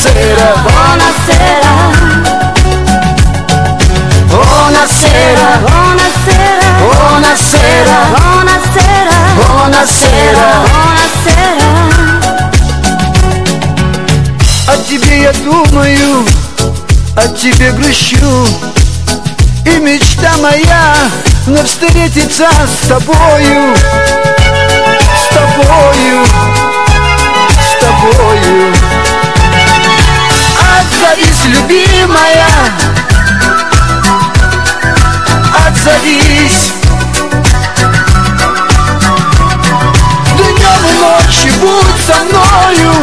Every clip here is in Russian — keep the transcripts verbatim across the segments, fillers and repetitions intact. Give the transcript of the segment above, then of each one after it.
Buonasera, buonasera, buonasera, buonasera, buonasera, buonasera, buonasera. buonasera. О тебе я думаю, о тебе грущу, и мечта моя вновь встретиться с тобою, с тобою, с тобою. Отзовись, любимая, отзовись. Днем и ночью будь со мною,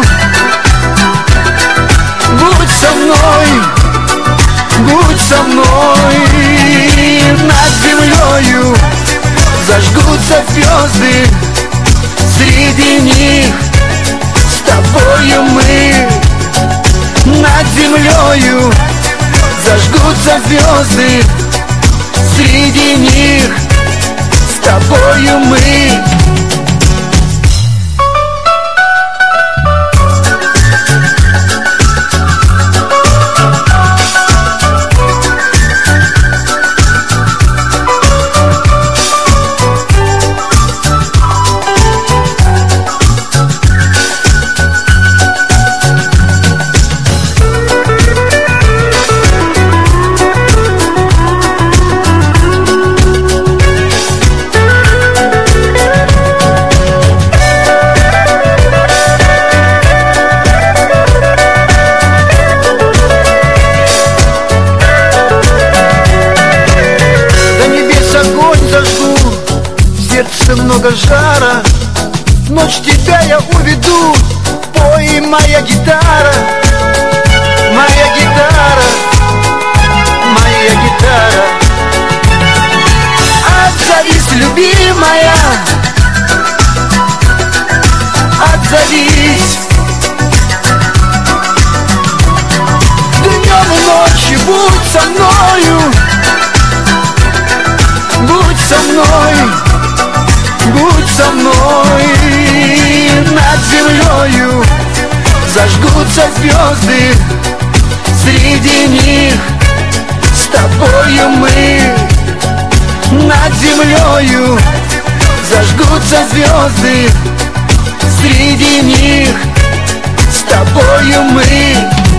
будь со мной, будь со мной. Над землею зажгутся звезды, среди них с тобою мы. Над землею зажгутся звезды, среди них с тобою мы. Много жара, в ночь тебя я уведу. Пой, моя гитара, моя гитара, моя гитара. Отзовись, любимая, отзовись. Днем и ночью будь со мною, будь со мной, будь со мной. Над землею зажгутся звезды, среди них с тобою мы. Над землею зажгутся звезды, среди них с тобою мы.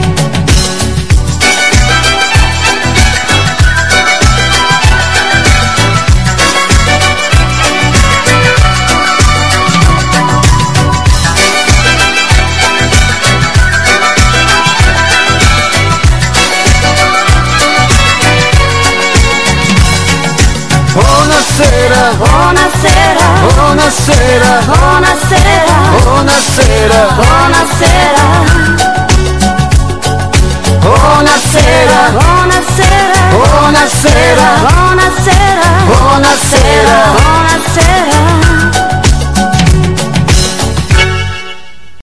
Buonasera, Buonasera, buonasera, buonasera, buonasera, buonasera.